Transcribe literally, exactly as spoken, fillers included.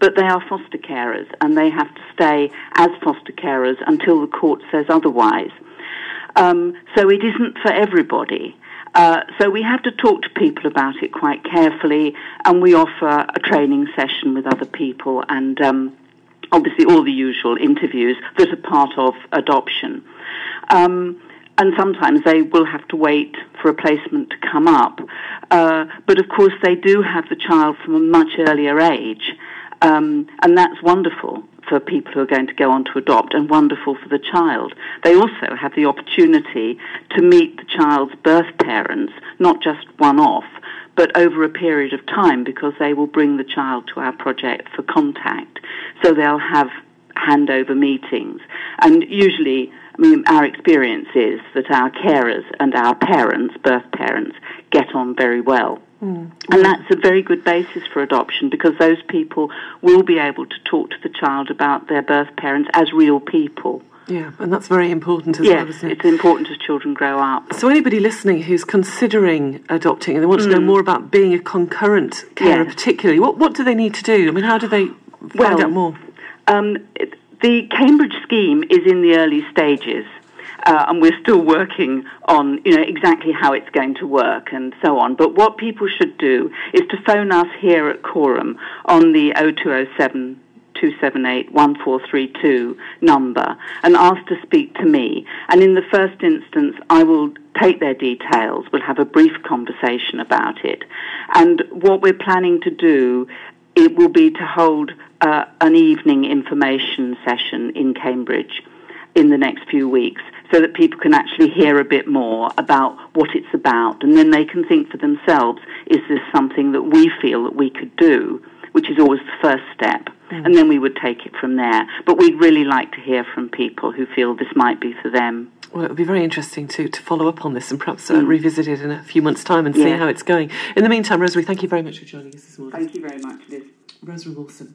but they are foster carers, and they have to stay as foster carers until the court says otherwise. Um, so it isn't for everybody. Uh, so we have to talk to people about it quite carefully, and we offer a training session with other people, and um, obviously all the usual interviews that are part of adoption. Um, and sometimes they will have to wait for a placement to come up. Uh, but of course they do have the child from a much earlier age, um, and that's wonderful for people who are going to go on to adopt, and wonderful for the child. They also have the opportunity to meet the child's birth parents, not just one-off, but over a period of time, because they will bring the child to our project for contact. So they'll have handover meetings. And usually, I mean, our experience is that our carers and our parents, birth parents, get on very well. Mm. And that's a very good basis for adoption, because those people will be able to talk to the child about their birth parents as real people. Yeah, and that's very important as yes, well, isn't it? It's important as children grow up. So anybody listening who's considering adopting and they want mm. to know more about being a concurrent carer yes. particularly, what what do they need to do? I mean, how do they find well, out more? Um, the Cambridge scheme is in the early stages. Uh, and we're still working on, you know, exactly how it's going to work and so on. But what people should do is to phone us here at Coram on the oh two oh seven, two seven eight, one four three two number and ask to speak to me. And in the first instance, I will take their details. We'll have a brief conversation about it. And what we're planning to do, it will be to hold uh, an evening information session in Cambridge in the next few weeks, so that people can actually hear a bit more about what it's about, and then they can think for themselves, is this something that we feel that we could do, which is always the first step, mm. and then we would take it from there. But we'd really like to hear from people who feel this might be for them. Well, it would be very interesting to, to follow up on this and perhaps uh, mm. revisit it in a few months' time and see yeah. how it's going. In the meantime, Rosemary, thank you very much for joining us this morning. Thank you very much, Liz. Rosemary Wilson.